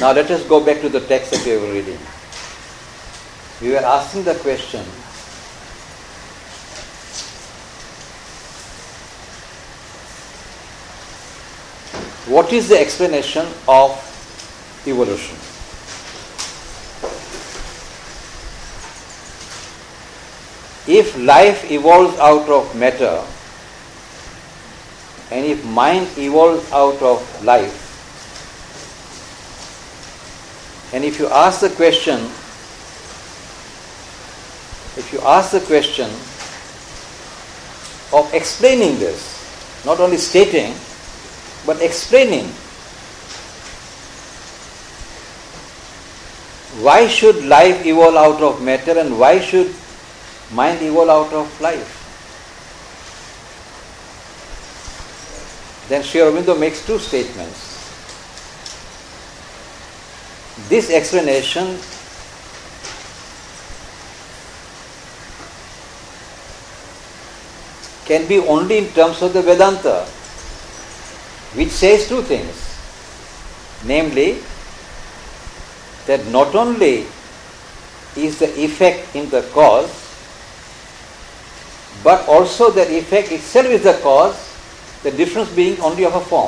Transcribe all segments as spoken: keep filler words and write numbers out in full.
Now let us go back to the text that we were reading. We were asking the question, what is the explanation of evolution? If life evolves out of matter, and if mind evolves out of life, and if you ask the question, if you ask the question of explaining this, not only stating, but explaining, why should life evolve out of matter and why should mind evolve out of life? Then Sri Aurobindo makes two statements. This explanation can be only in terms of the Vedanta, which says two things. Namely, that not only is the effect in the cause, but also the effect itself is the cause, the difference being only of a form.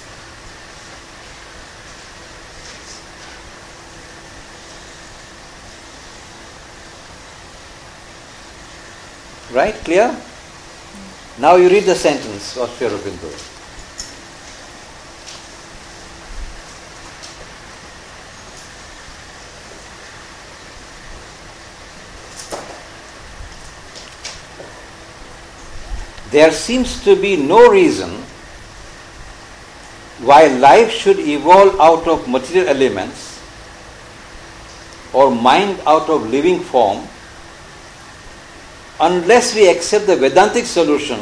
Right? Clear? Now you read the sentence of Sri Aurobindo. There seems to be no reason why life should evolve out of material elements or mind out of living form unless we accept the Vedantic solution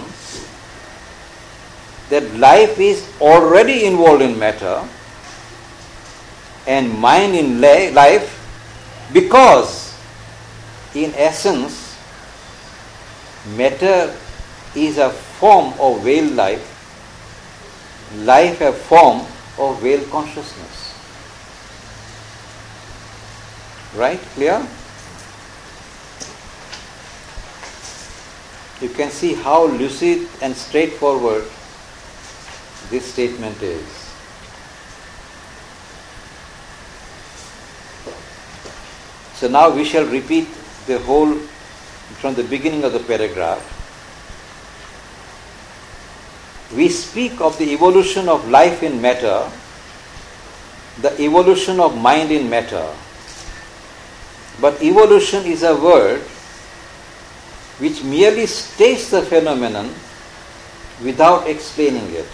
that life is already involved in matter and mind in life, because in essence matter is a form of veiled life, life a form of veiled consciousness. Right? Clear? You can see how lucid and straightforward this statement is. So now we shall repeat the whole from the beginning of the paragraph. We speak of the evolution of life in matter, the evolution of mind in matter. But evolution is a word which merely states the phenomenon without explaining it.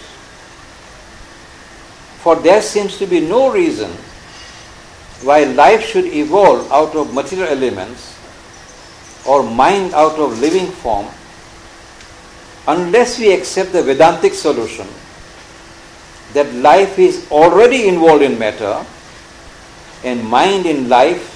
For there seems to be no reason why life should evolve out of material elements or mind out of living form unless we accept the Vedantic solution that life is already involved in matter and mind in life,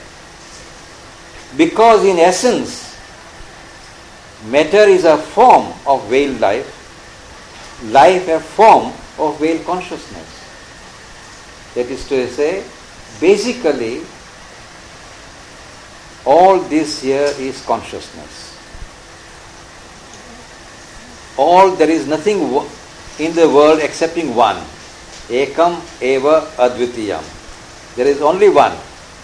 because in essence matter is a form of veiled life, life a form of veiled consciousness. That is to say, basically all this here is consciousness. All, there is nothing in the world excepting one. Ekam eva advitiyam. There is only one.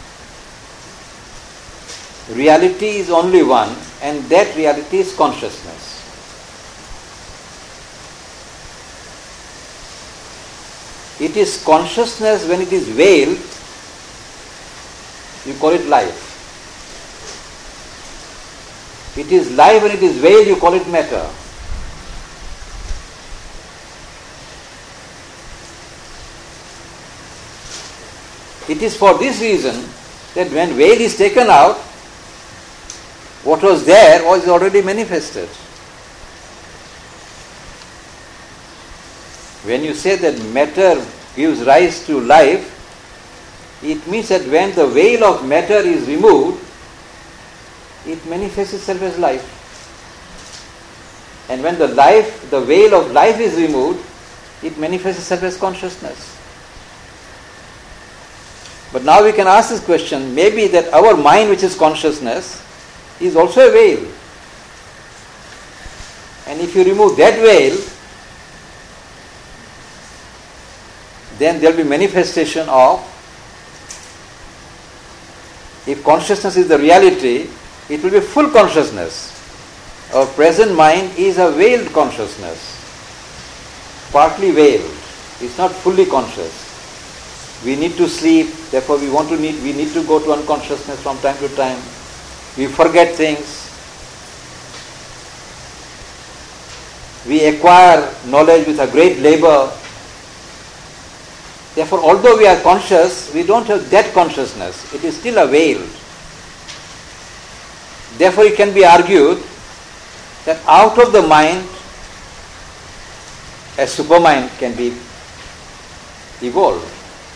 Reality is only one, and that reality is consciousness. It is consciousness when it is veiled, you call it life. It is life when it is veiled, you call it matter. It is for this reason that when veil is taken out, what was there was already manifested. When you say that matter gives rise to life, it means that when the veil of matter is removed, it manifests itself as life. And when the life, the veil of life is removed, it manifests itself as consciousness. But now we can ask this question, maybe that our mind, which is consciousness, is also a veil. And if you remove that veil, then there will be manifestation of, if consciousness is the reality, it will be full consciousness. Our present mind is a veiled consciousness, partly veiled. It's not fully conscious. We need to sleep, therefore we want to need, we need to go to unconsciousness from time to time. We forget things. We acquire knowledge with a great labor. Therefore, although we are conscious, we don't have that consciousness. It is still a veil. Therefore, it can be argued that out of the mind, a supermind can be evolved.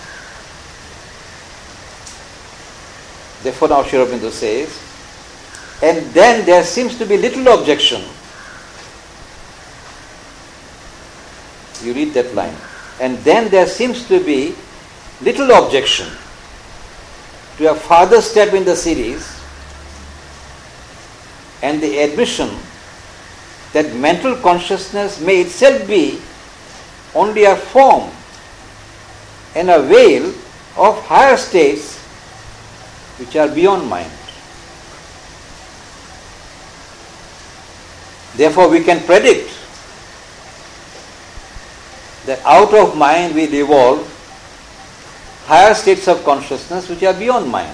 Therefore, now Sri Aurobindo says, and then there seems to be little objection. You read that line. And then there seems to be little objection to a further step in the series and the admission that mental consciousness may itself be only a form and a veil of higher states which are beyond mind. Therefore, we can predict that out of mind will evolve higher states of consciousness which are beyond mind.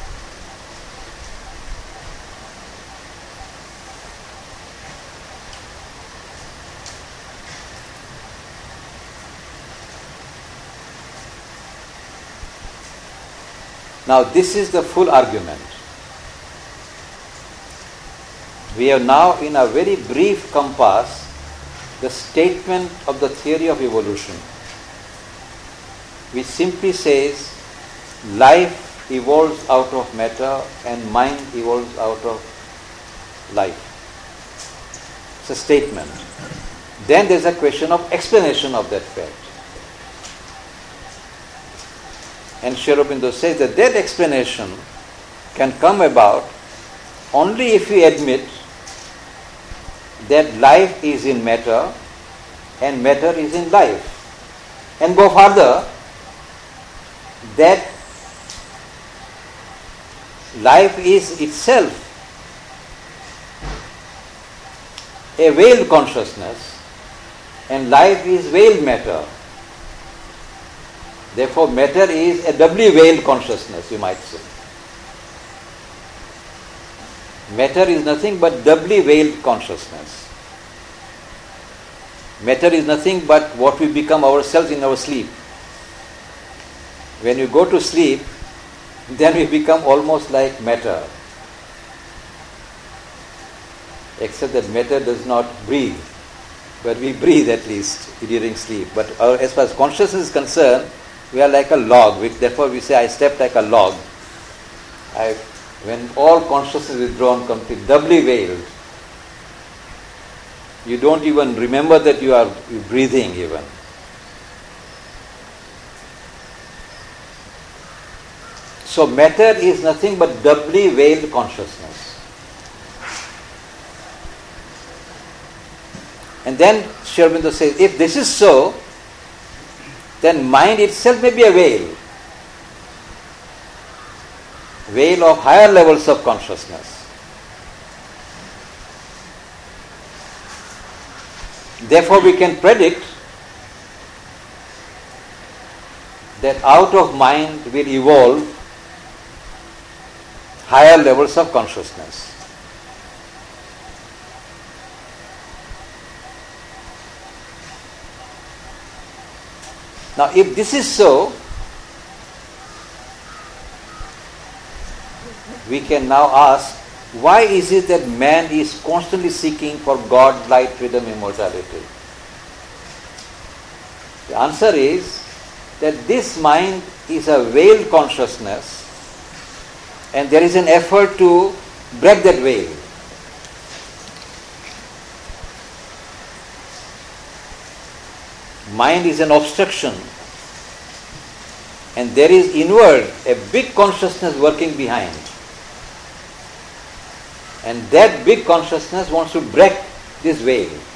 Now, this is the full argument. We have now, in a very brief compass, the statement of the theory of evolution, which simply says life evolves out of matter and mind evolves out of life. It's a statement. Then there's a question of explanation of that fact. And Sri Aurobindo says that that explanation can come about only if we admit that life is in matter and matter is in life. And go further, that life is itself a veiled consciousness and life is veiled matter. Therefore, matter is a doubly veiled consciousness, you might say. Matter is nothing but doubly veiled consciousness. Matter is nothing but what we become ourselves in our sleep. When you go to sleep, then we become almost like matter. Except that matter does not breathe. But we breathe at least during sleep. But our, as far as consciousness is concerned, we are like a log. Which, therefore we say, I slept like a log. I When all consciousness is withdrawn, complete, doubly veiled, you don't even remember that you are breathing even. So matter is nothing but doubly veiled consciousness. And then Sri Aurobindo says, if this is so, then mind itself may be a veil. Veil of higher levels of consciousness. Therefore, we can predict that out of mind will evolve higher levels of consciousness. Now, if this is so, we can now ask, why is it that man is constantly seeking for God, light, freedom, immortality? The answer is that this mind is a veiled consciousness and there is an effort to break that veil. Mind is an obstruction And there is inward a big consciousness working behind. And that big consciousness wants to break this veil.